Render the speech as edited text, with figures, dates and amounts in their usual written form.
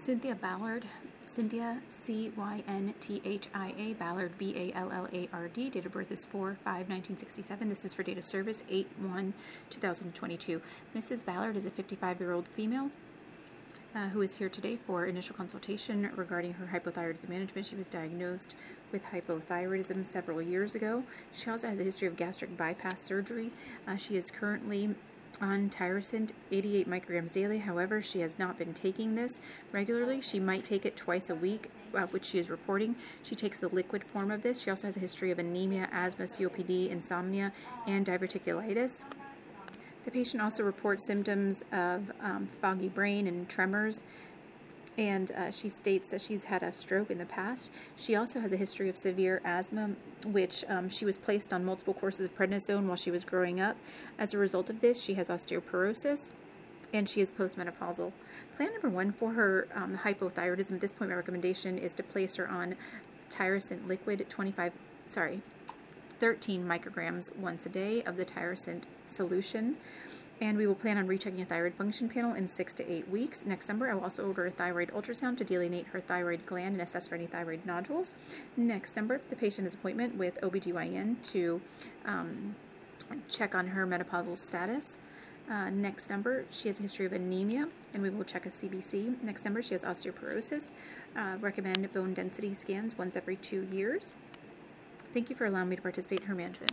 Cynthia Ballard, Cynthia, C-Y-N-T-H-I-A, Ballard, B-A-L-L-A-R-D. Date of birth is 4/5/1967. This is for date of service, 8/1/2022. Mrs. Ballard is a 55-year-old female who is here today for initial consultation regarding her hypothyroidism management. She was diagnosed with hypothyroidism several years ago. She also has a history of gastric bypass surgery. She is currently on Tirosint 88 micrograms daily. However, she has not been taking this regularly. She might take it twice a week, which she is reporting. She takes the liquid form of this. She also has a history of anemia, asthma, COPD, insomnia, and diverticulitis. The patient also reports symptoms of foggy brain and tremors, and she states that she's had a stroke in the past. She also has a history of severe asthma, which she was placed on multiple courses of prednisone while she was growing up. As a result of this, she has osteoporosis, and she is postmenopausal. Plan number 1 for her hypothyroidism, at this point my recommendation is to place her on Tirosint liquid 13 micrograms once a day of the Tirosint solution. And we will plan on rechecking a thyroid function panel in 6 to 8 weeks. Next number, I will also order a thyroid ultrasound to delineate her thyroid gland and assess for any thyroid nodules. Next number, the patient has an appointment with OBGYN to check on her menopausal status. Next number, she has a history of anemia, and we will check a CBC. Next number, she has osteoporosis. Recommend bone density scans once every 2 years. Thank you for allowing me to participate in her management.